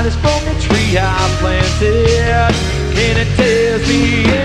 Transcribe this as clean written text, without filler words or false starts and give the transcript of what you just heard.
light is from the tree I planted, and it tells me